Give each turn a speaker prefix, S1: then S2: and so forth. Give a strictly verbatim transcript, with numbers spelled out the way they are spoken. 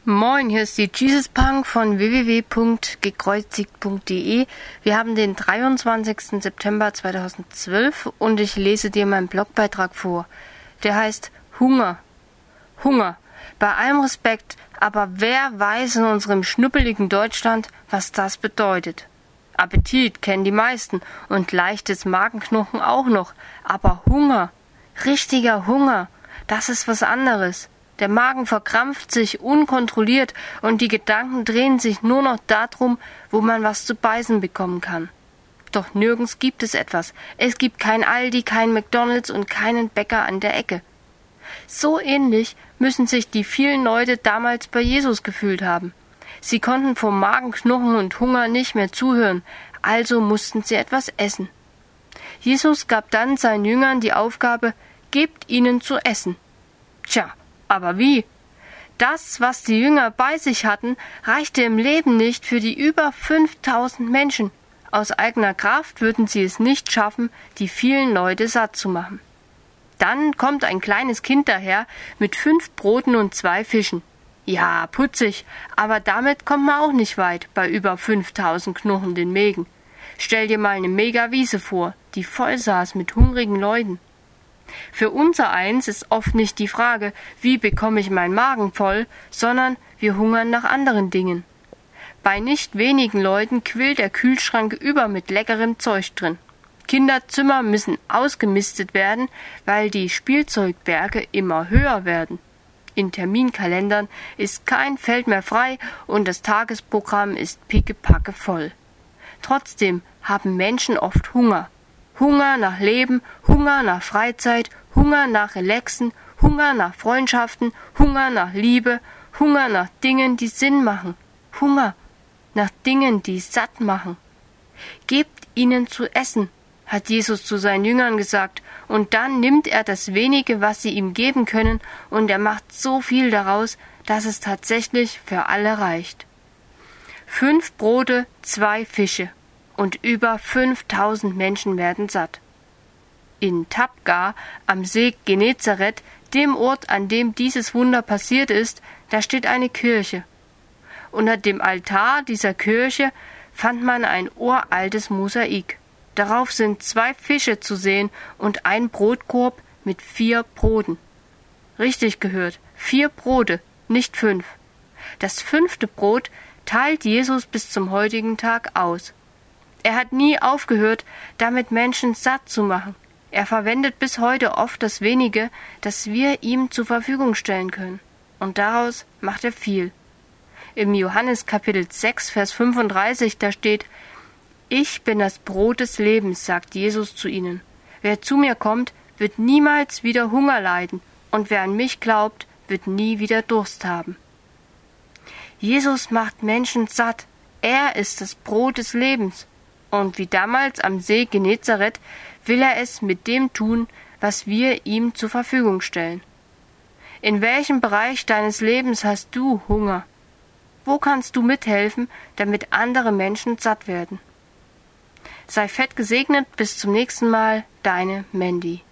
S1: Moin, hier ist die Jesus Punk von w w w punkt gekreuzigt punkt d e. Wir haben den dreiundzwanzigsten September zweitausendzwölf und ich lese dir meinen Blogbeitrag vor. Der heißt Hunger. Hunger. Bei allem Respekt, aber wer weiß in unserem schnuppeligen Deutschland, was das bedeutet? Appetit kennen die meisten und leichtes Magenknurren auch noch, aber Hunger, richtiger Hunger, das ist was anderes. Der Magen verkrampft sich unkontrolliert und die Gedanken drehen sich nur noch darum, wo man was zu beißen bekommen kann. Doch nirgends gibt es etwas. Es gibt kein Aldi, kein McDonald's und keinen Bäcker an der Ecke. So ähnlich müssen sich die vielen Leute damals bei Jesus gefühlt haben. Sie konnten vor Magenknurren und Hunger nicht mehr zuhören, also mussten sie etwas essen. Jesus gab dann seinen Jüngern die Aufgabe, gebt ihnen zu essen. Tja, aber wie? Das, was die Jünger bei sich hatten, reichte im Leben nicht für die über fünftausend Menschen. Aus eigener Kraft würden sie es nicht schaffen, die vielen Leute satt zu machen. Dann kommt ein kleines Kind daher mit fünf Broten und zwei Fischen. Ja, putzig, aber damit kommt man auch nicht weit bei über fünftausend knurrenden Mägen. Stell dir mal eine Megawiese vor, die voll saß mit hungrigen Leuten. Für unser Eins ist oft nicht die Frage, wie bekomme ich meinen Magen voll, sondern wir hungern nach anderen Dingen. Bei nicht wenigen Leuten quillt der Kühlschrank über mit leckerem Zeug drin. Kinderzimmer müssen ausgemistet werden, weil die Spielzeugberge immer höher werden. In Terminkalendern ist kein Feld mehr frei und das Tagesprogramm ist pickepacke voll. Trotzdem haben Menschen oft Hunger. Hunger nach Leben, Hunger nach Freizeit, Hunger nach Relaxen, Hunger nach Freundschaften, Hunger nach Liebe, Hunger nach Dingen, die Sinn machen, Hunger nach Dingen, die satt machen. Gebt ihnen zu essen, hat Jesus zu seinen Jüngern gesagt, und dann nimmt er das wenige, was sie ihm geben können, und er macht so viel daraus, dass es tatsächlich für alle reicht. Fünf Brote, zwei Fische. Und über fünftausend Menschen werden satt. In Tabgha am See Genezareth, dem Ort, an dem dieses Wunder passiert ist, da steht eine Kirche. Unter dem Altar dieser Kirche fand man ein uraltes Mosaik. Darauf sind zwei Fische zu sehen und ein Brotkorb mit vier Broten. Richtig gehört, vier Brote, nicht fünf. Das fünfte Brot teilt Jesus bis zum heutigen Tag aus. Er hat nie aufgehört, damit Menschen satt zu machen. Er verwendet bis heute oft das Wenige, das wir ihm zur Verfügung stellen können. Und daraus macht er viel. Im Johannes Kapitel sechs, Vers fünfunddreißig, da steht: Ich bin das Brot des Lebens, sagt Jesus zu ihnen. Wer zu mir kommt, wird niemals wieder Hunger leiden, und wer an mich glaubt, wird nie wieder Durst haben. Jesus macht Menschen satt. Er ist das Brot des Lebens. Und wie damals am See Genezareth will er es mit dem tun, was wir ihm zur Verfügung stellen. In welchem Bereich deines Lebens hast du Hunger? Wo kannst du mithelfen, damit andere Menschen satt werden? Sei fett gesegnet, bis zum nächsten Mal, deine Mandy.